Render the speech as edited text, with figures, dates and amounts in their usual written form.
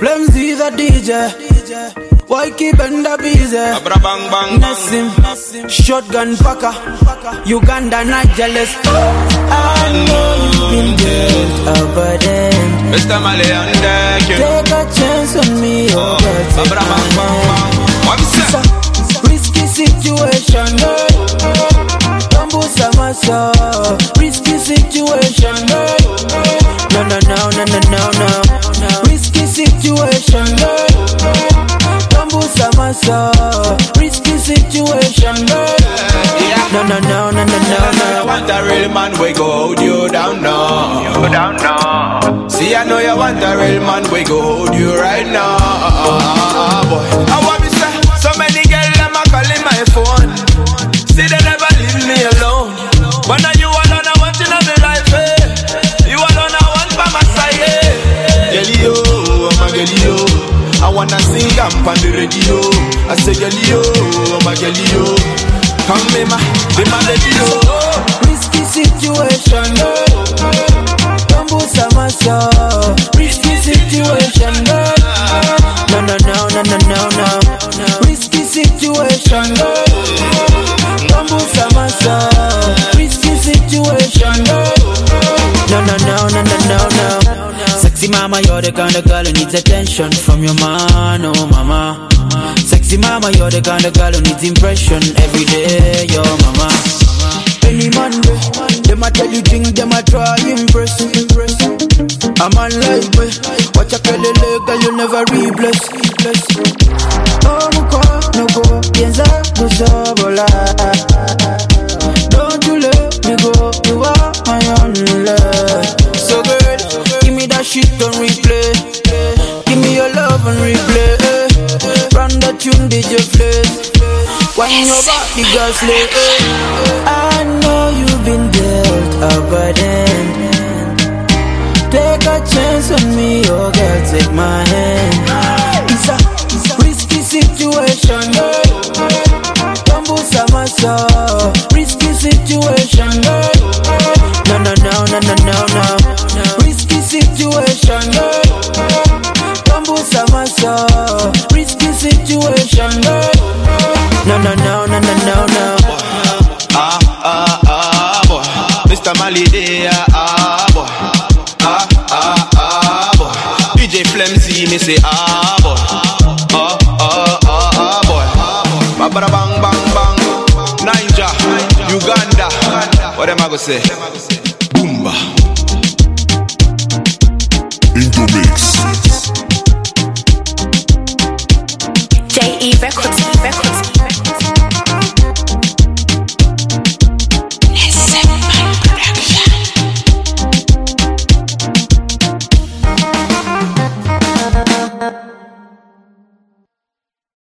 Flemzy the DJ. Why keep enda busy? Nessim, shotgun packer. Uganda not jealous. I know you've been dealt a burden. Mr. Mali on deck. Take a chance on me, oh God. Risky situation, Bamboo Samasa. Risky situation, no. Risky situation, Bamboo Samasa. Risky situation, no. I want a real man, we go hold you down now. See, I know you want a real man, we go hold you right now. Boy, I want me say, so many girls them a calling my phone. See, they never leave me alone. But now you alone, I want you in my life, eh? You alone, I want by my side, eh? Gelio, my Gelio, I wanna sing up on the radio. I say Gelio, my Gelio, come me ma, be my Gelio. Risky situation, Bamboo Samasa. Risky situation, no. Risky situation, Bamboo Samasa. Risky situation, no. Sexy mama, you're the kind of girl who needs attention from your man, oh mama. Sexy mama, you're the kind of girl who needs impression every day, your mama. Any man, them a tell you things, them a try impress. A man like me, watch a kelele, girl, you never rebless. Oh, muka, no go, piensa, no sobola. Don't you let me go, you are my only love. So girl, give me that shit on replay. Give me your love on replay. Run that tune, DJ Flash. When your body girl slay. I know you've been dealt a burden. Take a chance on me, oh girl, take my hand. It's a risky situation, Bamboo Samasa. Risky situation, no. Risky situation, Bamboo Samasa. Risky situation, no. Boy. Mr. Mali there, boy. Boy. DJ Flemzy, me say, boy. Boy. Babara bang bang bang. Niger, Uganda. What am I gonna say?